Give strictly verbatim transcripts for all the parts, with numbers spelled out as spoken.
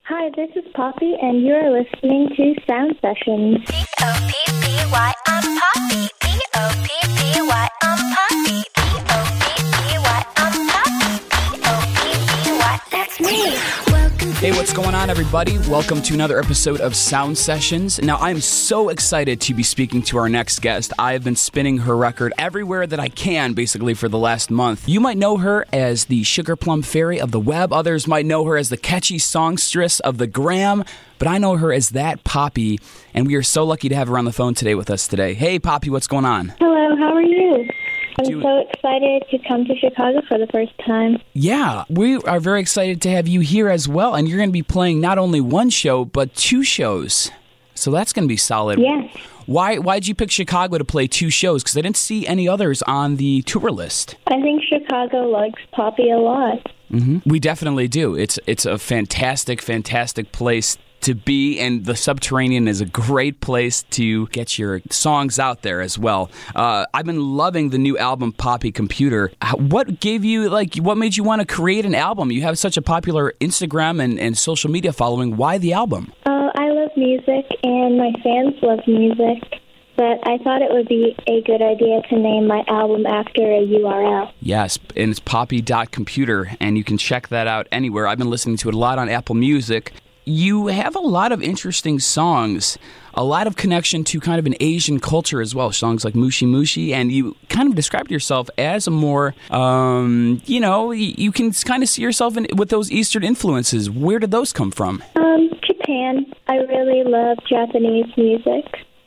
Hi, this is Poppy, and you are listening to Sound Sessions. P O P P Y, I'm Poppy. P O P P Y, I'm Poppy. P O P P Y, I'm Poppy. P O P P Y, that's me. Hey, what's going on, everybody? Welcome to another episode of Sound Sessions. Now, I am so excited to be speaking to our next guest. I have been spinning her record everywhere that I can, basically, for the last month. You might know her as the Sugar Plum Fairy of the web. Others might know her as the catchy songstress of the gram. But I know her as that Poppy, and we are so lucky to have her on the phone today with us today. Hey, Poppy, what's going on? Hello, how are you? I'm Do- so excited to come to Chicago for the first time. Yeah, we are very excited to have you here as well, and you're going to be playing not only one show, but two shows. So that's going to be solid. Yes. Why Why did you pick Chicago to play two shows? Because I didn't see any others on the tour list. I think Chicago likes Poppy a lot. Mm-hmm. We definitely do. It's It's a fantastic, fantastic place to be, and the Subterranean is a great place to get your songs out there as well. Uh, I've been loving the new album, Poppy Computer. How- What gave you, like, what made you want to create an album? You have such a popular Instagram and, and social media following. Why the album? Uh, I love music, and my fans love music, but I thought it would be a good idea to name my album after a U R L. Yes, and it's poppy dot computer, and you can check that out anywhere. I've been listening to it a lot on Apple Music. You have a lot of interesting songs, a lot of connection to kind of an Asian culture as well, songs like Mushi Mushi, and you kind of described yourself as a more, um, you know, you can kind of see yourself in, with those Eastern influences. Where did those come from? Um, Japan. I really love Japanese music.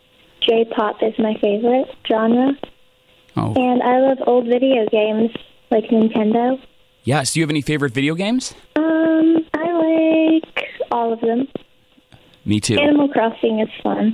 J-pop is my favorite genre. Oh, And I love old video games like Nintendo. yes. Do you have any favorite video games? Um, I like all of them. Me too. Animal Crossing is fun.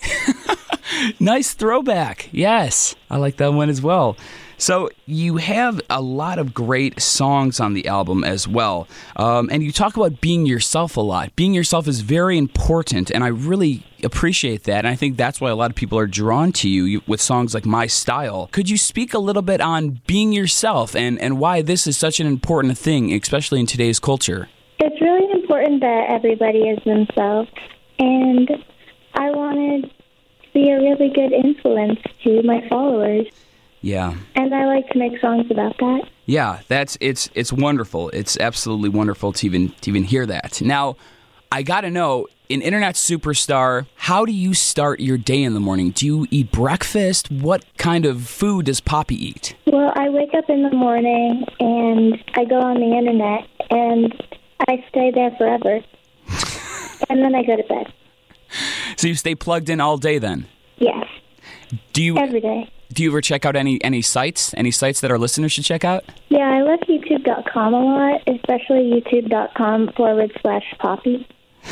Nice throwback. Yes, I like that one as well. So you have a lot of great songs on the album as well. Um, and you talk about being yourself a lot. Being yourself is very important, and I really appreciate that. And I think that's why a lot of people are drawn to you, you with songs like My Style. Could you speak a little bit on being yourself and, and why this is such an important thing, especially in today's culture? It's really important that everybody is themselves. And I wanted to be a really good influence to my followers. Yeah. And I like to make songs about that. Yeah, that's it's it's wonderful. It's absolutely wonderful to even to even hear that. Now, I got to know, an internet superstar, how do you start your day in the morning? Do you eat breakfast? What kind of food does Poppy eat? Well, I wake up in the morning and I go on the internet and I stay there forever. And then I go to bed. So you stay plugged in all day then? Yes, Do you every day. do you ever check out any any sites? Any sites that our listeners should check out? Yeah, I love YouTube dot com a lot, especially YouTube dot com forward slash Poppy.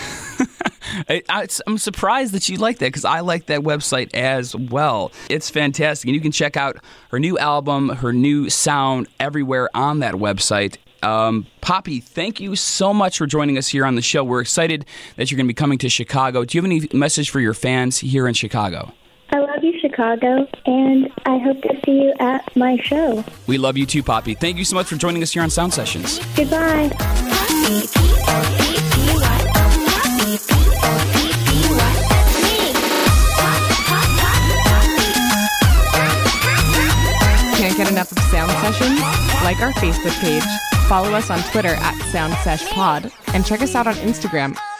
I, I, I'm surprised that you like that because I like that website as well. It's fantastic. And you can check out her new album, her new sound everywhere on that website. Um, Poppy, thank you so much for joining us here on the show. We're excited that you're going to be coming to Chicago. Do you have any message for your fans here in Chicago? I love you, Chicago, and I hope to see you at my show. We love you too, Poppy. Thank you so much for joining us here on Sound Sessions. Goodbye. Can't get enough of Sound Sessions? Like our Facebook page, follow us on Twitter at Sound Sesh Pod, and check us out on Instagram